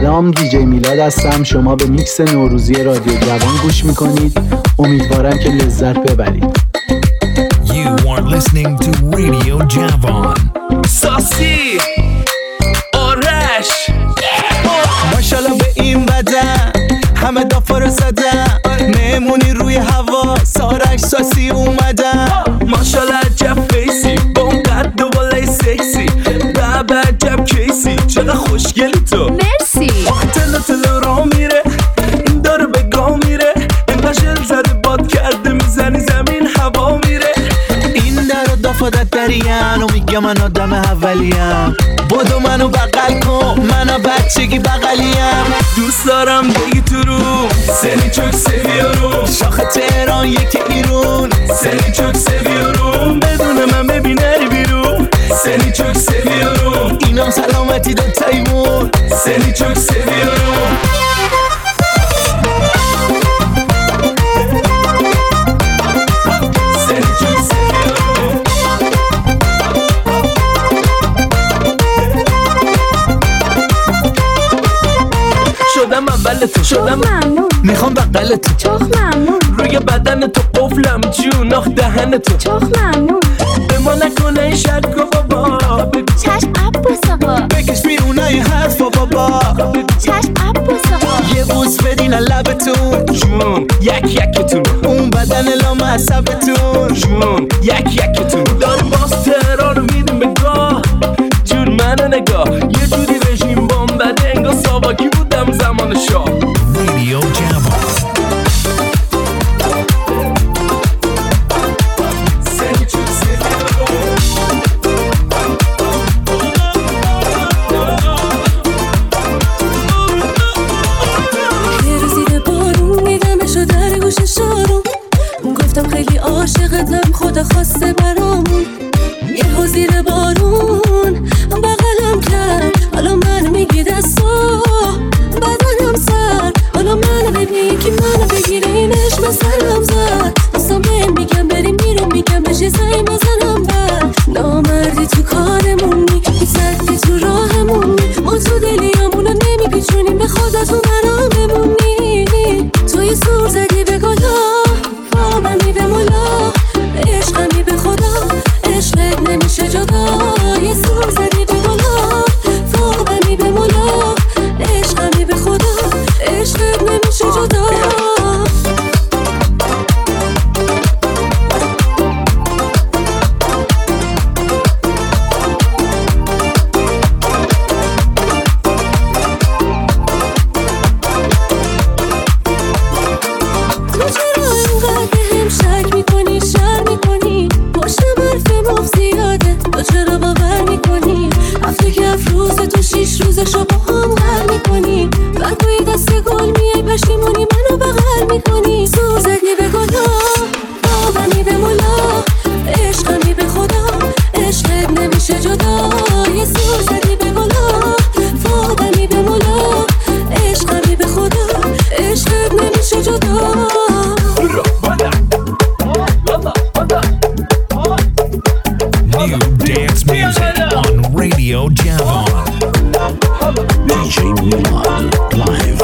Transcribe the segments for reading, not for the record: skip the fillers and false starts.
سلام، دیجی میلاد هستم. شما به میکس نوروزی رادیو جوان گوش میکنید. امیدوارم که لذت ببرید. You are listening to Radio Javan. ساسی آرش ماشالله به این بدن همه دافا رو زدن، مهمونی روی هوا سارک ساسی اومدن. ماشالله عجب فیسی با اون قد و بالای سکسی، بابا عجب کیسی چقدر خوشگلی تو. مرسی. تلو را میره این داره به گاه میره، این قشل زده باد کرده میزنی زمین هوا میره. این در و دافادت دریم و میگه من آدم اولیم، بدو منو بغل کن منو بچگی بغلیم. دوست دارم بگی تو رو سنی چوک سویارو، شاخ تهران یکی ایرون سنی چوک سویارو، بدون من ببینری بیرون سنی چوک سویارو، اینم سلامتی دو تایمون سنی چوک سویارو. شدم اول تو، شدم ممنون. میخوام بغل تو، چخ ممنون. روی بدن تو قفلم جون آخ دهن تو، چخ ممنون. به ما نکنه این شرکو بابا. چشم عباس آقا، بکش بیرونای حرفا بابا. چشم عباس آقا. یه بوس بدین لبتون جون یکتون، اون بدن لامصبتون جون یکتون. داریم باز تهران رو میدیم به گاه، جون منو نگاه یه جوری رژیم بام بده انگار ساواکی بودم زمان شاه. Radio Javan. یه روزی به بارون میدمشو در گوش شارون، گفتم خیلی عاشقتم خدا خواسته برامون. یه حضیر بارون بغلم کرد، حالا من میگی دستا بدنم سر، حالا منو ببین که منو بگیره این عشق سرم زد. دوستم بهم میگم بریم میرم میگم بشه زنگ بزنم بر نامردی تو کارمونی، این سدی تو راهمونی، ما تو دلیامونو نمیپیچونیم به خودتون برام بمونی. توی سور زدی به گلا فاممی به مولا، عشقمی به خدا عشقت نمیشه جدا. یه سور زدی به گلا فاممی به مولا، عشقمی به خدا عشقت نمیشه جدا. تو چرا اینقدر بهم شک میکنی شر میکنی، پشت برف مفت زیاده تو چرا باور میکنی، هفته که افروز تو 6 روزشو با هم غر میکنی، بعد توی دست گل میای پشیمونی منو بغل میکنی. سور زدی به گلا باومی به مولا، عشقمی به خدا عشقت نمیشه جدا. یه سور زدی به گلا باومی به مولا، عشقمی به خدا عشقت نمیشه جدا. New dance music on Radio Javan. DJ Milad live.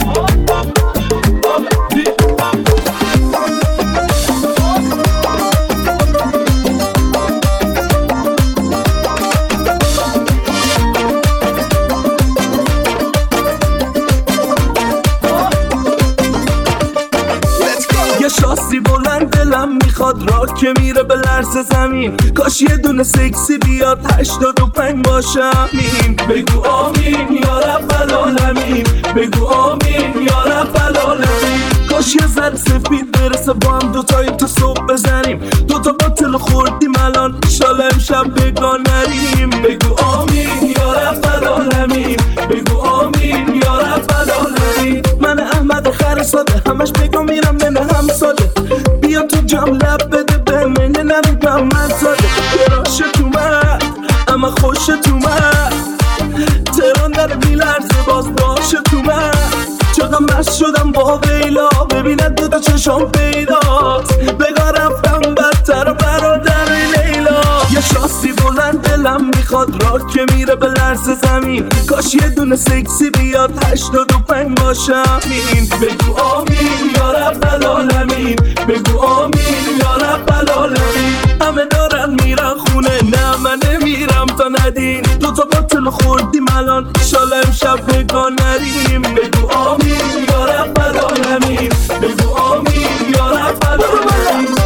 یه شاسی بلند دلم میخواد راه که میره به لرز زمین، کاش یه دونه سکسی بیاد 85 باشم. بگو آمین یا رب العالمین، بگو آمین یا رب العالمین. کاش یه ذره سفید برسه با هم دوتایی تا صبح بزنیم، دوتا باطل خوردیم الان انشالله امشب بگاه نریم. بگو آمین یا رب العالمین، بگو آمین یا رب العالمین. من احمد خر ساده همش بگو میرم ننه هم ساده، بیا تو جام لب بده به من نمیدم من ساده. راشت اومد اما خوشت اومد، تهران در بیلرزه باز باشت اومد. چقدر مست شدم با ویلا ببیند دوتا چشم پیداست، بگاه رفتم بدتر برادر لیلا. یه شاسی بلند دلم میخواد راک که میره به لرز زمین. کاش یه دونه سکسی بیاد 85 باشم. بگو آمین یا رب العالمین، بگو آمین یا رب العالمین. همه دارن میرن خونه نه من نمیرم تا ندین. دوتا باطل خوردیم الان ایشالا امشب بگاه نریم. بگو آمین یا رب العالمین، بگو آمین یا رب العالمین.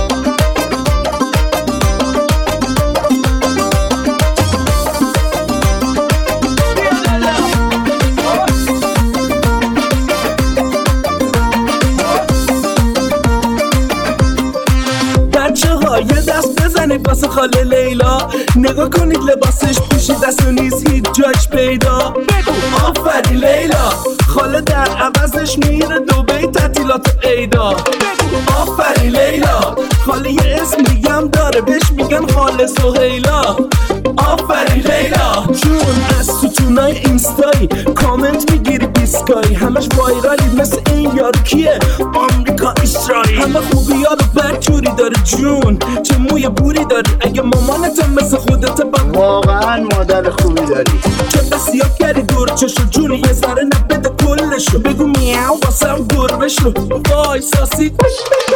یه دست بزنید واسه خاله لیلا. نگاه کنید لباسش پوشید دست و نیز هیچ جاش پیدا. بگو آفرین لیلا. خاله در عوضش میره دبی تعطیلات عیدا. بگو آفرین لیلا. خاله یه اسم دیگم داره بهش میگن خاله سهیلا. آفرین لیلا جون. از ستونای اینستایی کامنت میگیری بیسکایی. همش وایرالی مثل این یارو کیه آمریکا اسرائیل. همه خوبی ها رو بدجوری داره جون. چه موی بوری داری اگه مامانت مثل خودت واقعا مادر خوبی داری. چه بسیار کردی دور چشو جون. یه ذره نبده کلشو. بگو میاو واسم گربه شو. وای ساسی کش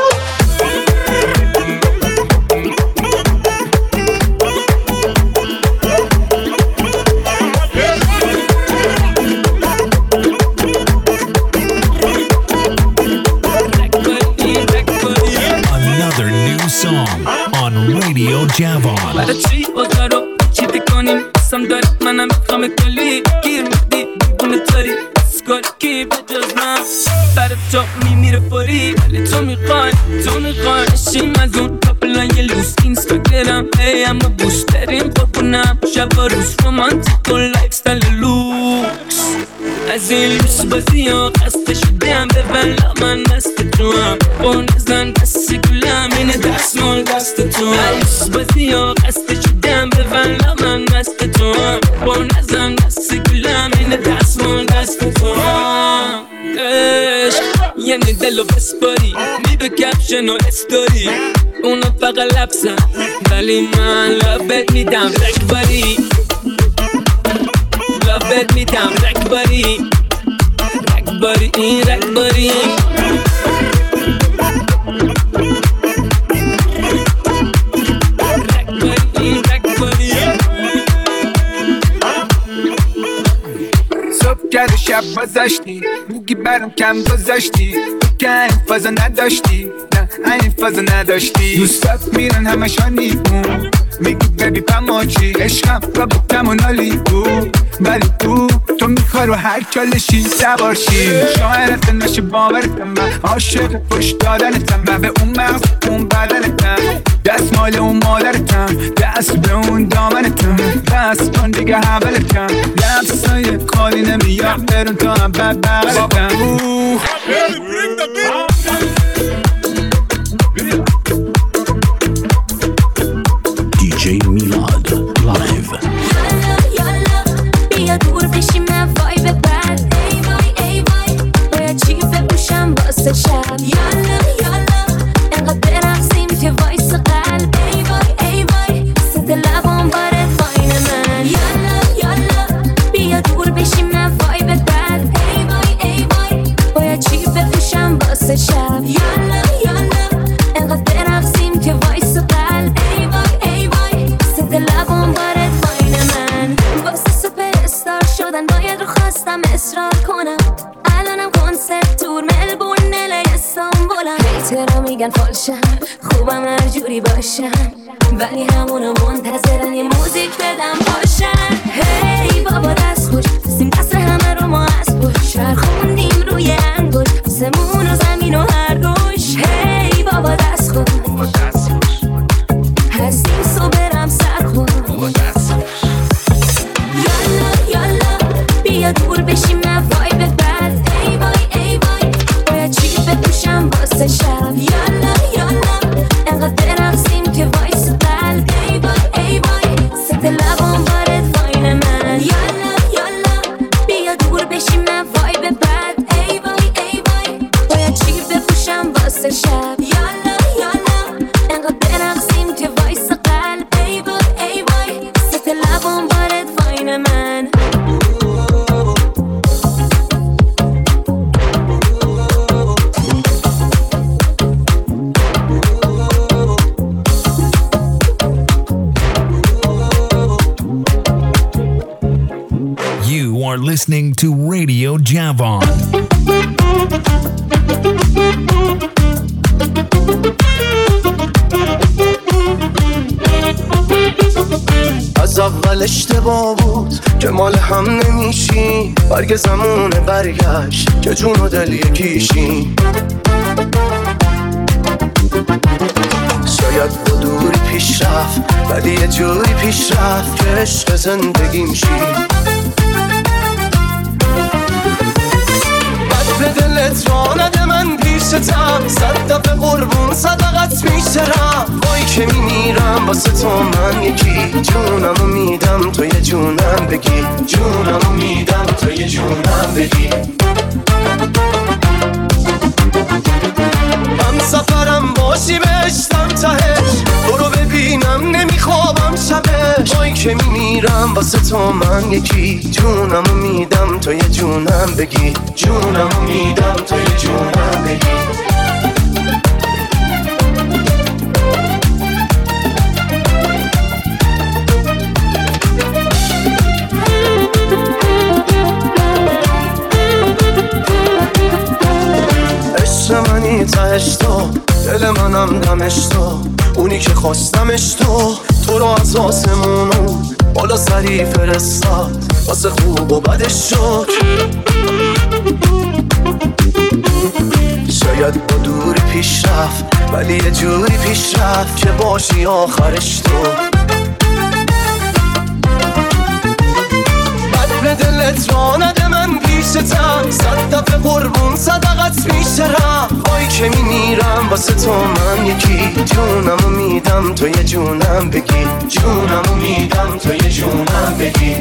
Another new song on Radio Javon. برای چی بازار رو چی بکنیم قسم داری منم میخوام کلی گیر میدی بونه تاری اسکاری کی به جز من برای تو میمیره فوری. ولی تو میخوای اشیم از اون کپلای لوس اینستاگرام. ای اما بوش بریم بکنم شب و روز رومانتیک و لایف ستایل لوکس. از این لوس بازی ها خسته شدم ببلا من مست تو هم. بون ازن دست گلم اینه دستمال دست تو هم. لوس بازی ها خسته شدم ببلا من مست تو هم. بون ازن دست گلم اینه دستمال دست تو هم. یعنی دلو بسپاری میدو کپشن و استوری. اونا فقط لبسن ولی من لبت میدم رکباری. لبت میدم رکباری. رکباری این رکباری. رکباری این رکباری. صبح کرد و شب گذشتی میگی برام کم گذاشتی. که این فازا نداشتی نه این فازا نداشتی. دوستات میرن همشان نیمون میگی ببی پماچی. عشقم و بودم و نالی بود ولی تو میخوای رو هر چالشی سوارشی. شاعرت نشه باورتم من عاشق پشت دادنتم. من به اون مغز اون بدنتم. دست مال اون مادرتم. دست به اون دامنتم. دست کن دیگه حولتم. لبسای خالی نمیاد برون تا هم بد بغلتم. DJ Milad live. یالا بیا دور بشیم نه وایب بد. ای وای ای وای باید چی بپوشم واسه شب. یالا انقدر برقصیم که وایس قلب. ای وای ای وای صد لبام بارد واین من. یالا بیا دور بشیم نه وایب بد. ای وای ای وای باید چی بپوشم واسه شب. یالا انقدر برقصیم که وایس قلب. ای وای ای وای صد لبام بارد واین من. واسه سوپر استار شدن باید رو خواستم اصرار کنم. الانم کنسرت تور ملبورن الی استانبولم. هیترها میگن فالشم خوبم هر جوری باشم ولی همونو منتظرن یه موزیک بدم باشن. هی بابا دست خوش سیم دست همه رو ما از پشت. شهر خوندیم روی انگوش سمون و زمین و هر گوش. هی بابا دست خوش هستیم سو برم سر خود. یالا بیا دور بشیم نه وایب بد. ای وای ای وای باید چی بپوشم واسه شب. یالا انقدر برقصیم که وایس قلب. ای وای ای وای صد لبام بارد واین من. یالا بیا دور بشیم نه وایب بد. ای وای ای وای باید چی بپوشم واسه شب. یالا انقدر برقصیم که وایس قلب. ای وای ای وای صد are listening to Radio Javon. از اول اشتباه بود که مال هم نمیشیم، برگ زمونه برگشت که جون و دل یکیشیم. شاید با دوری پیش رفت ولی یه جوری پیش رفت که عشق زندگیم شی. بد به دلت را نده من پیشتم، 100 دفعه قربون صدقت میشترم. وای که میمیرم واسه تو من یکی، جونمو میدم تو یه جونم بگی، جونمو میدم تو یه جونم بگی. هم سفرم باشی بهشتم تهش، تو رو ببینم نمیخوابم شبش. وای که میمیرم واسه تو من یکی، جونمو میدم تو یه جونم بگی، جونمو میدم تو یه جونم بگی. عشق منی تهش تو، دل منم دمش تو، اونی که خواستمش تو رو از آسمونو بالا سری فرستاد، واسه خوب و بدش شد. شاید با دوری پیش رفت ولی یه جوری پیش رفت که باشی آخرش تو. بد به دلت را نده من پیشتم، 100 دفعه قربون صدقت میشترم. وای که میمیرم واسه تو من یکی، جونمو میدم تو یه جونم بگی، جونمو میدم تو یه جونم بگی.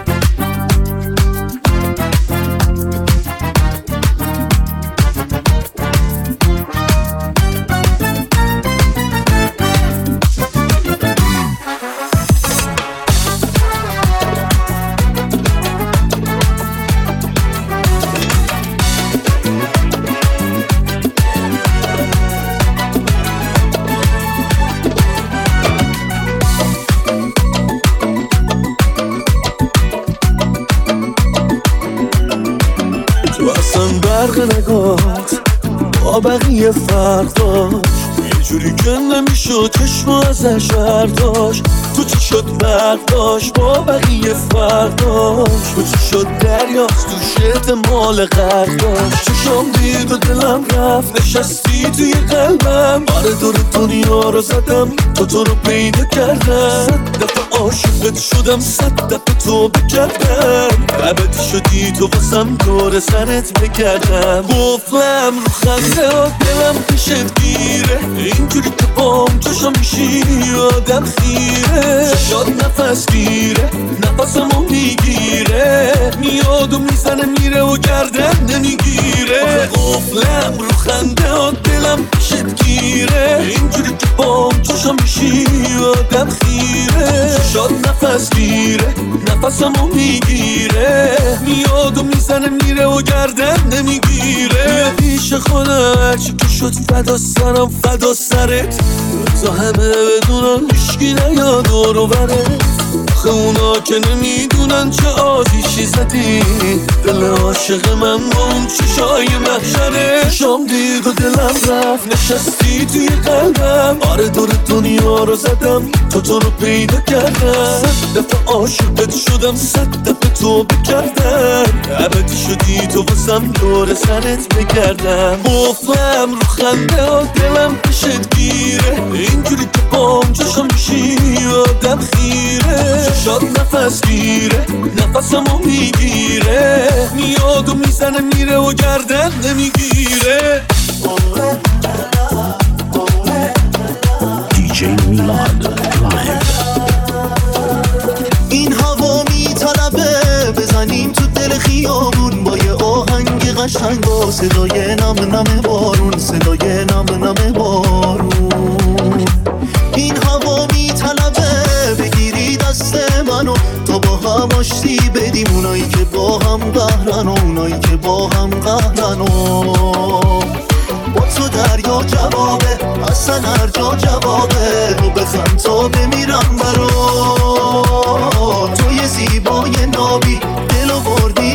نگات با بقیه فرق داشت، یه جوری که نمیشد چشم ازش برداشت. تو چی شد برداشت با بقیه فرق داشت، تو چی شد دریاست تو شد مال غرق داشت. چشم دید و دلم رفت نشستی توی قلبم، آره دور دنیا رو زدم تو رو پیدا کردم. 100 دفعه عاشقت شدم، 100 دفعه تو بکردم، ابدی شدی تو واسم دور سرت بکردم. گفتم رو خنده ها دلم پیشت گیره، اینجوری که بام چشم میشی آدم خیره. شاد نفس گیره نفسمو میگیره، میاد و میزنه میره و گردن نمیگیره. گفتم رو خنده ها دلم پیشت گیره، اینجوری که بام چشم میشی آدم خیره. شاد نفس گیره نفسمو میگیره، میاد و میزنه میره و گردن نمیگیره. پیش خودم هرچی که شد فدا سرم فدا سرت، تا همه بدونن هیشکی نیاد دور و برت. آخه اونا که نمیدونن چه آتیشی زدی، دل عاشق من با اون چشای محشره. چشام دید و دلم رفت نشستی توی قلبم، آره دور دنیا رو زدم تو رو پیدا کردم. 100 دفعه عاشقت شدم، 100 دفعه تو بکردم، ابدی شدی تو واسم دور سرت بگردم. گفتم رو خنده ها دلم پیشت گیره، اینجوری که بام چشم میشی آدم خیره. شاد نفس گیره نفسمو میگیره، میاد و میزنه میره و گردن نمیگیره. DJ میلاد لایو. این هوا میطلبه بزنیم تو دل خیابون، با یه آهنگ قشنگ و صدای نم نم بارون، صدای نم نم بارون. این هوا میطلبه بگیری دست منو تا با هم آشتی بدیم، اونایی که با هم قهرن و اونایی که با هم قهرن. با تو دریا جوابه، اصلا هر جا جوابه، رو بخند تا بمیرم برات. تو یه زیبای نابی دلو بردی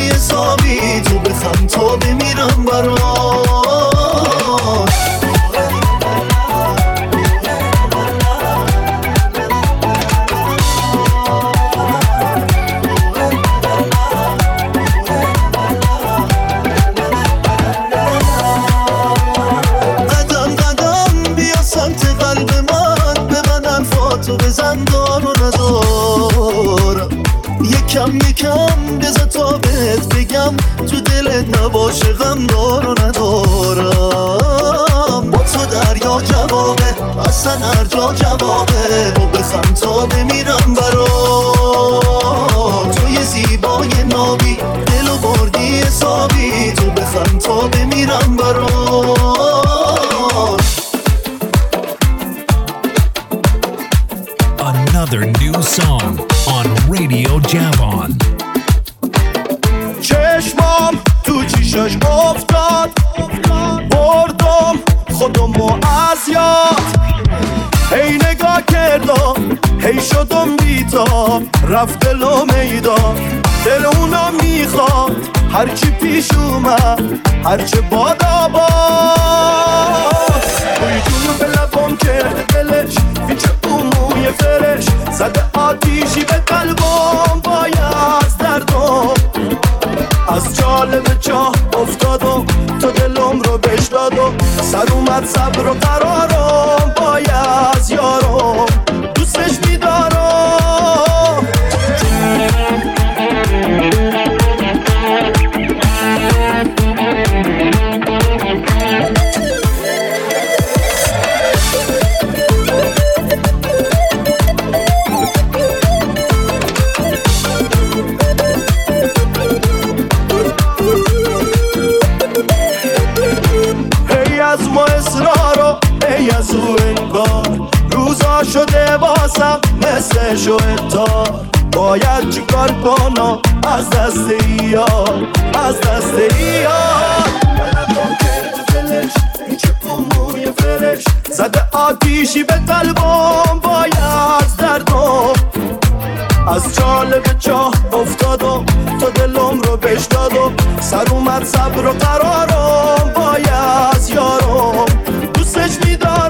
یکم بذار تا بهت بگم تو دلت نباشه غم دار و ندارم. با تو دریا جوابه اصلا هر جا جوابه و بخم تا بمیرم برات. تو یه زیبای نابی دلو بردی حسابی تو بخم تا بمیرم برات. Another new song on Radio Javon. چشمام تو چیشش افتاد بردم خودمو از یاد. هی نگاه کردم هی شدم بیتاب رفت دلو میدان. دل اونا میخواد هرچی پیش اومد هرچه بادا باد. توی جونو به لبم کرده دلش پیچه موی فرش زده آتیشی به قلبم باید از دردم. از جالب چاه افتادم تو دلم رو بش دادم. سر اومد صبر و قرارم باید از یارم دوستش میدارم. از او انگار روزا شده باسم مثل شوهدار. باید چیکار کنم از دست ایار از دست ایار. بلدم کرده دلش میچه موی فرش زده آتیشی به قلبم باید از دردم. از جالب چاه افتادم تو دلم رو بش دادم. سر اومد صبر و قرارم باید از یارم دوستش میدارم.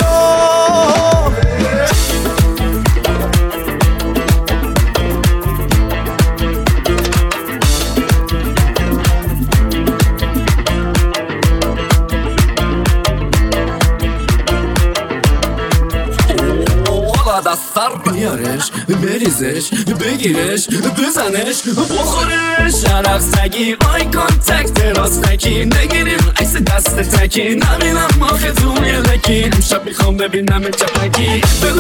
از سر بیارش بریزش بگیرش بزنش بخورش. عرق سگی آی کانتکت راستکی نگیریم عکس دست تکی نبینم آخه تو یه لکی. امشب میخوام ببینم چپکی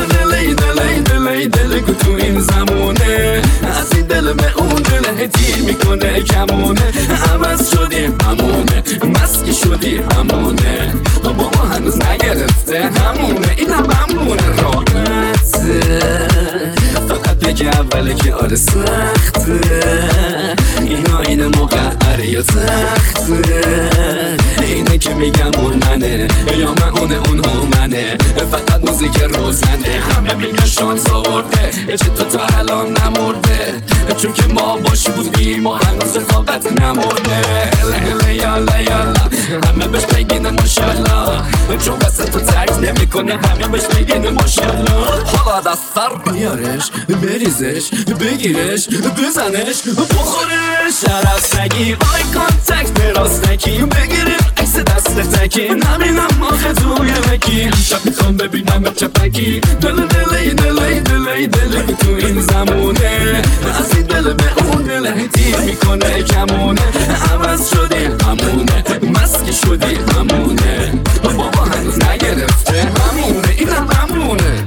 دل که تو این زمونه از این دل به اون دل تیر میکنه کمونه. عوض شدیم همونه مسکی شدی همونه بابا هنوز نگرفته همونه این هم همونه راحت فقط بگه اوله که آره سخته. اینا این مقعره یا تخته. اینه که میگم اون منه یا من اون منه. فقط موزیک روزنه همه میگن شانس آورده چه تو تا الان نمورده. چون که ما باشی بودیم و هنوز رفاقت نمورده. یالا یالا همه بهش بگینه ماشالله. چون قصد تو ترک نمی کنه همه بهش بگینه ماشالله. حالا دست سر بیارش بریزش بگیرش بزنش بخورش. عرق سگی آی کانتکت راستکی بگیریم عکس دست تکی نبینم آخه توی لکی. امشب میخوام ببینم چپکی دل که تو این زمونه از این دل به اون دل تیر میکنه کمونه. عوض شدی همونه مسکی شدی همونه بابا هنوز نگرفته همونه این هم همونه.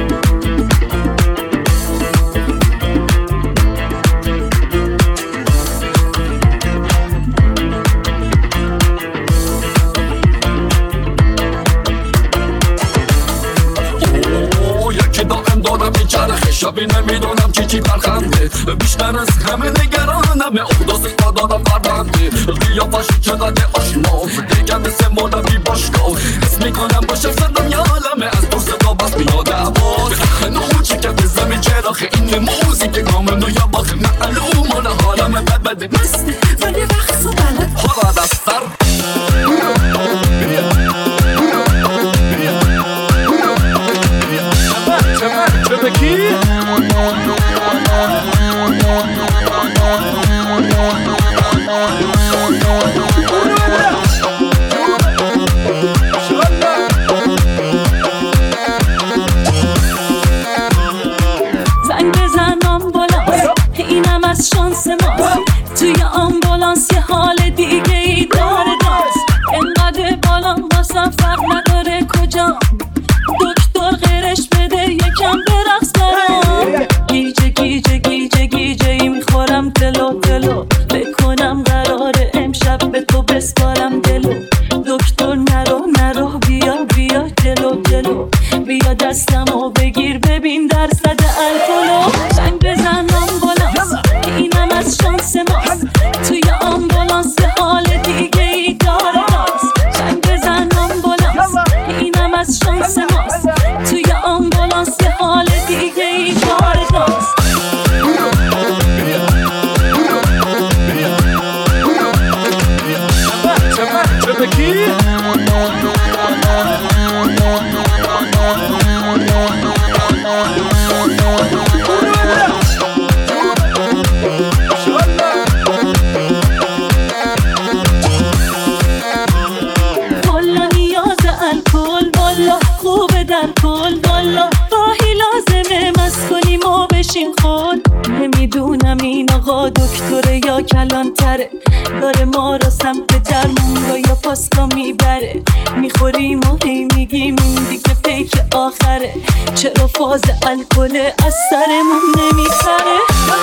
شبی نمیدونم چی برخنده بیشتر از همه نگرانم احداث دادم فربنده. قیافش چقدر آشنا دیگه مثل مولوی باشگاه حس میکنم باشه صدام یالمه از دور صدا بس میاد عباد. نوچی که به زمین چراخه این موزیک کامل و یا باخه معلومانه حالمه بده مسته ولی رقص و بلد حالا دست سر زنگ بزنم بالا اینم از شانس ماست توی آمبولانس یه حال دیگه ای داره داست انقدر بالام واسم فرق نداره کجا دکتر غیرش بده یکم برقص برام گیجه گیجه گیجه گیجه ای میخورم دلو دلو بکنم قراره امشب به تو بسپارم دلو دکتر نرو بیا بیا جلو جلو بیا دستمو بگیر ببین درصد الکلو زنگ بزن آمبولانس اینم از شانس ماست توی آمبولانس یه حال دیگه ای داره داست زنگ بزن آمبولانس اینم از شانس ماست توی آمبولانس یه حال دیگه ای داره داست کلا نیاز الکل والا خوبه در کل والا راهی لازمه مست کنیم و بشیم خود نمیدونم این آقا دکتره یا کلانتره داره ما را سمت درمون را یا پاستا میبره میخوریم و هی میگیم این دیگه پیک آخره چرا فاز الکل از سرمون نمیسره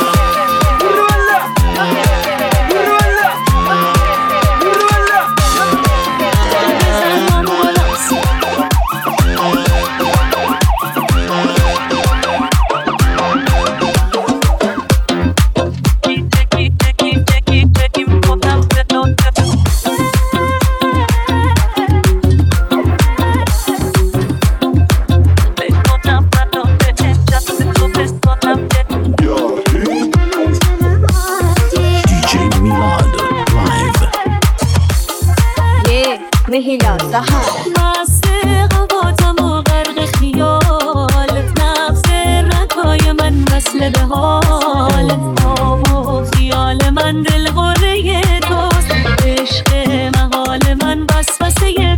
مهیلا سهر مسق قواتم و غرق خیال نفس رکای من مثل به حال آب و خیال من دل غره توست عشق محال من وسوسه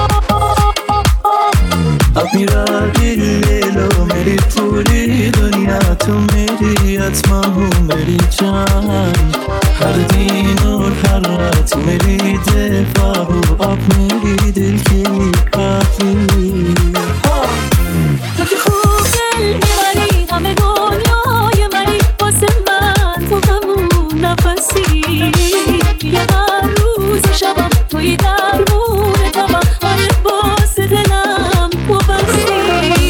अब मेरा दिल ले लो मेरी पूरी दुनिया तुम मेरी आत्मा हो मेरी जान हर दिन और हर रात मेरी दफा हो अब मेरी दिल की काफी تو که خوب دل میبری همه دنیای منی واسه من تو همون نفسی یه هر روز شبم توی درمون تبم آره واسه دلم وابستی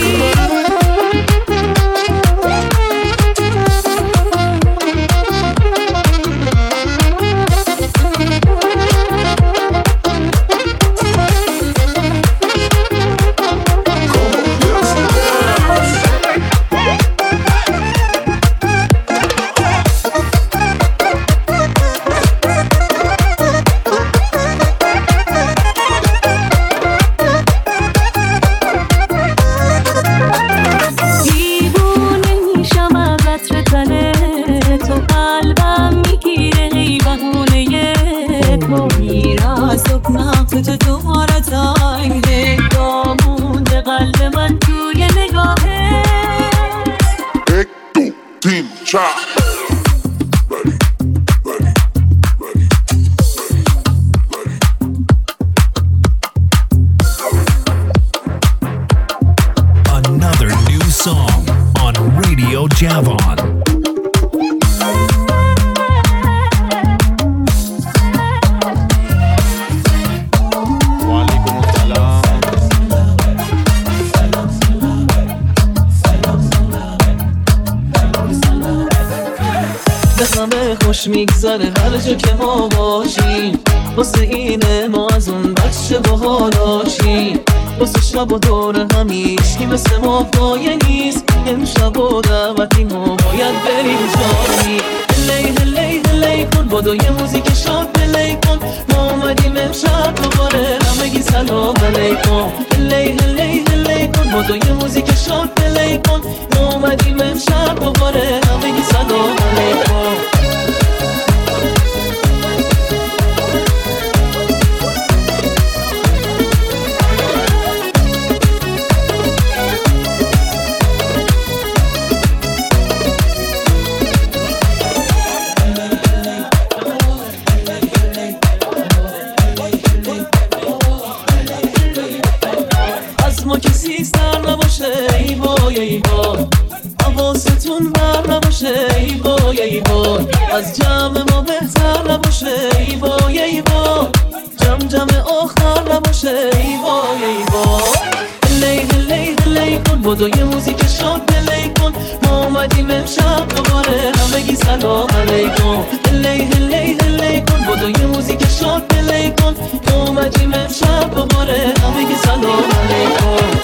Another new song on Radio Javon. خوش میگذره هر جا که ما باشیم واسه اینه ما از اون بچه باحالاشیم واسه شب و دور همیشگی مثل ما پایه نیست امشب و دعوتیم و باید بریم جایی هلی هلی هلی کن بادو یه موزیک شاد پلی کن ما اومدیم امشب دوباره همگی سلام علیکم هلی هلی هلی کن بادو یه موزیک شاد پلی کن ما اومدیم امشب دوباره همگی سلام علیکم ای وای حواستون بر نباشه ای وای ای وای از جمع ما بهتر نباشه ای وای ای وای جمع آخر نباشه ای وای ای وای هلی کن بدو یه موزیک شاد پلی کن ما اومدیم امشب دوباره همگی سلام علیکم هلی کن بدو یه موزیک شاد پلی کن ما اومدیم امشب دوباره همگی سلام علیکم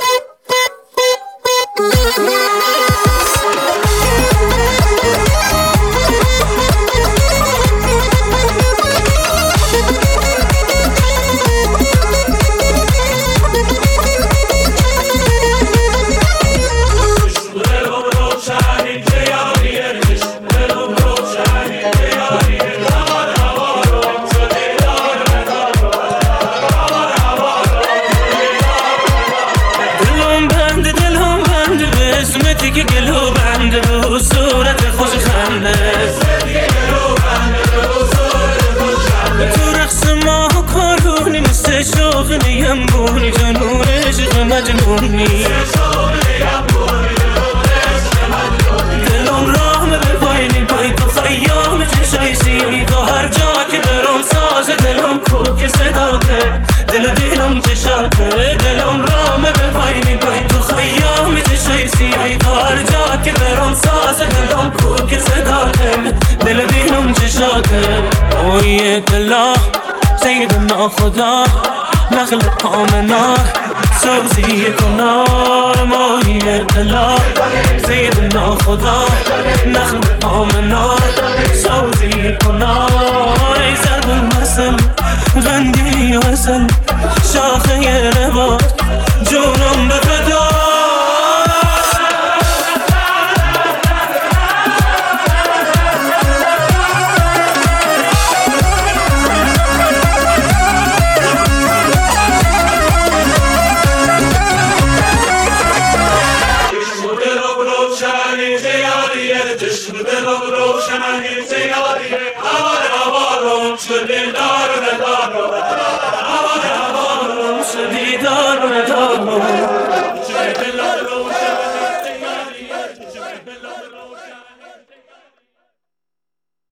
دلم راه به پایین پای تو خیام چشای سیری تو هر جا که برم ساز دلم کوک صداته دلم چشاته دلم راه به پایین پای تو خیام چشای سیری تو هر جا که برم ساز دلم کوک صداته دلم چشاته اوی دلا سیدنا خدا نخلق آمنا سوزی کنار ماهی دلا سیدنا خدا نخلق آمنا سوزی کنار ای زرد المثل غندی وصل شاخه نبات جونم به فدا شدی دار